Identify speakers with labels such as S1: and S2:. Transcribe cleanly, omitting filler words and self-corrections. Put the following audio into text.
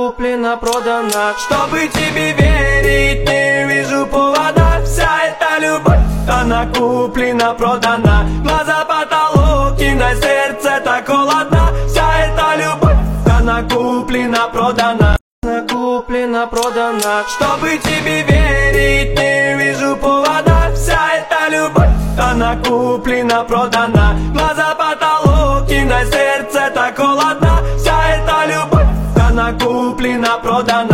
S1: куплена, продана. Чтобы тебе верить, не вижу повода. Вся эта любовь, она куплена, продана. Глаза потолок и на сердце так холодно. Вся эта любовь, она куплена, продана. Она куплена, продана. Чтобы тебе верить, не вижу повода. Вся эта любовь, она куплена, продана. Глаза потолок и на сердце так холодно. Вся эта любовь, она куплена, продана.